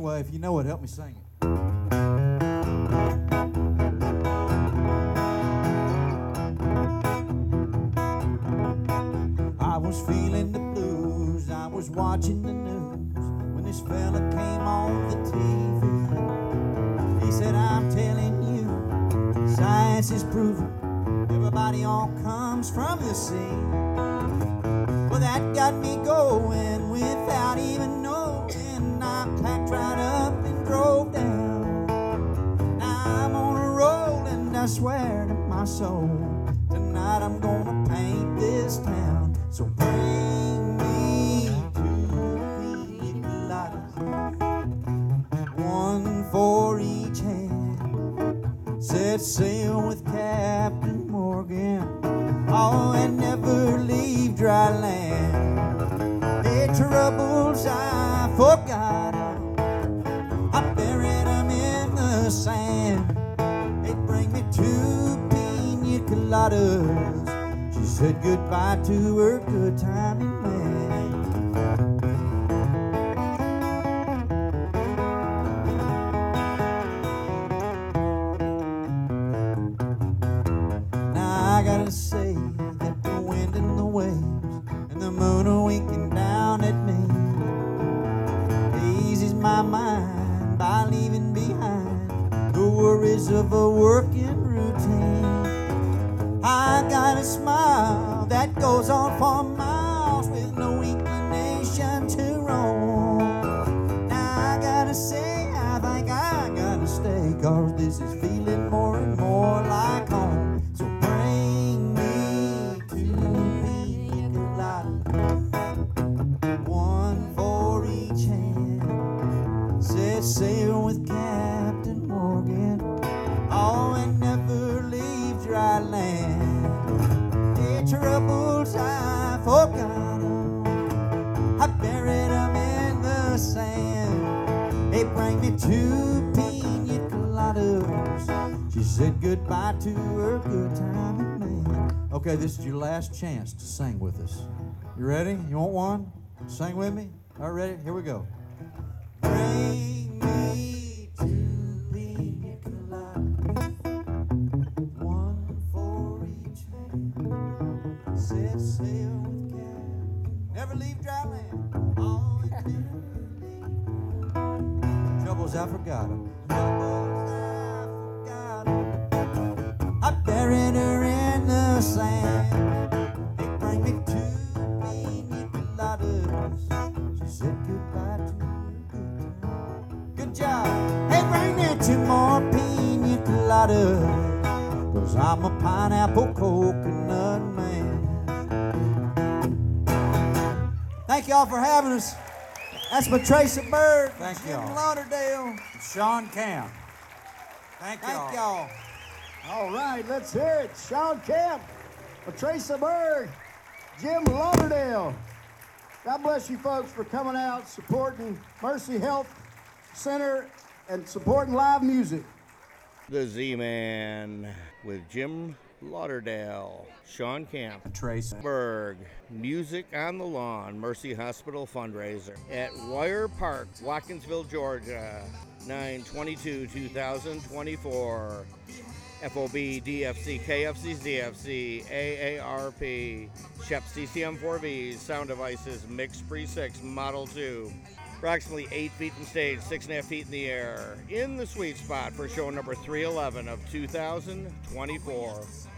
Anyway, if you know it, help me sing it. I was feeling the blues, I was watching the news when this fella came on the TV. He said, I'm telling you, science is proven everybody all comes from the sea. Well, that got me going without even knowing. I packed right up and drove down. Now I'm on a roll and I swear to my soul, tonight I'm gonna paint this town. So bring me two pina coladas, one for each hand. Set sail with Captain Morgan, oh, and never leave dry land. Hey, troubles I forgot 'em, I buried 'em in the sand. Hey, bring me two pina coladas. She said goodbye to her good timing man. Now I gotta say that the wind and the waves and the moon are winking down at me eases my mind by leaving behind the worries of a working routine. I got a smile that goes on for miles with no inclination to roam. Now I gotta say, I think I gotta stay, 'cause this is feeling more and more like home. So bring me two pina coladas, one for each hand. Set sail with Captain Morgan, oh, and never leave dry land. The troubles I forgot 'em, I buried 'em in the sand. Hey, bring me two pina coladas. She said goodbye to her good timing man. Okay, this is your last chance to sing with us. You ready? You want one? Sing with me? All right, ready? Here we go. Bring me two pina coladas, one for each hand. Set sail with Captain, never leave dry land. Oh, and never leave. Troubles I forgot 'em. Troubles I forgot 'em. I buried her in the sand. They bring me two pina coladas. She said goodbye to her good time. Good job. Hey, bring me two more pina coladas, 'cause I'm a pineapple coconut man. Thank y'all for having us. That's Matraca Berg. Thank Jim y'all. Lauderdale. Sean Camp. Thank y'all. All right, let's hear it. Sean Camp, Matraca Berg, Jim Lauderdale. God bless you folks for coming out, supporting Mercy Health Center, and supporting live music. The Z-Man with Jim Lauderdale, Sean Camp, Trace. Berg, Music on the Lawn, Mercy Hospital fundraiser at Wire Park, Watkinsville, Georgia, 9/22/2024. FOB, DFC, KFC, ZFC, AARP, Shep CCM4Vs, Sound Devices, Mix Pre-6, Model 2. Approximately 8 feet from stage, 6.5 feet in the air. In the sweet spot for show number 311 of 2024.